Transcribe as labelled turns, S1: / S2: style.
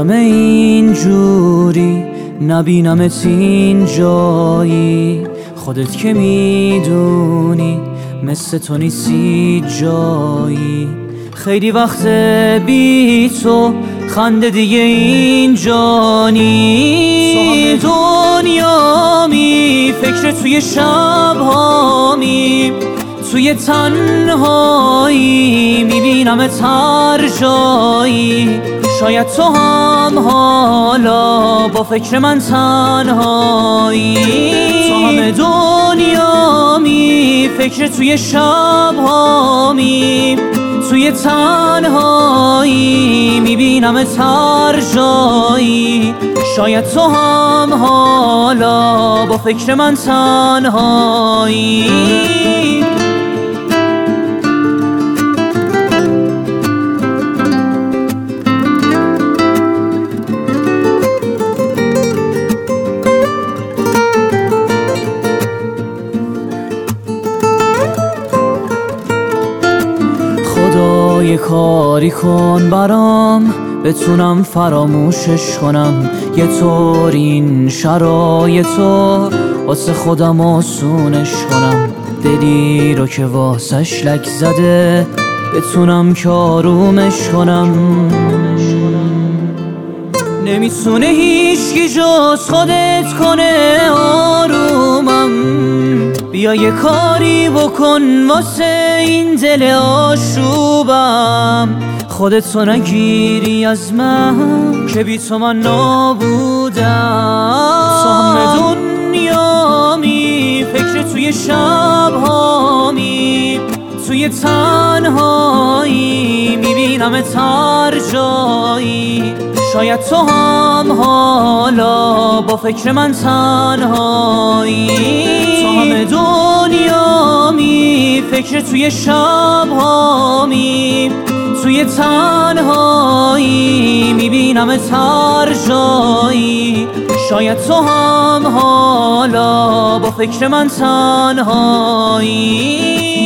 S1: همه اینجوری نبینمت این جایی، خودت که میدونی مثل تو نیستی جایی. خیلی وقت بی تو خنده دیگه اینجا نیست. تو همه دنیامی، فکر توی شبهامی، توی تنهایی میبینمت هر جایی. شاید تو هم حالا با فکر من تنهایی. تو همه دنیامی، فکر توی شبهامی، توی تنهایی میبینمت هر جایی. شاید تو هم حالا با فکر من تنهایی. یه کاری کن برام بتونم فراموشش کنم، یه طور این شرایطو واسه خودم آسونش کنم. دلی رو که واسش لک زده بتونم که آرومش کنم. نمیتونه هیچکی جز خودت کنه آرومم. بیا یه کاری بکن واسه این دل آشوبم. خودتو نگیری از من که بی تو من نابودم. تو همه دنیامی، فکر توی شبهامی، توی تنهایی میبینمت هر جایی. شاید تو هم حالا با فکر من تنهایی. تو همه دنیامی، فکر توی شبهامی، توی تنهایی میبینمت هر جایی. شاید تو هم حالا با فکر من تنهایی.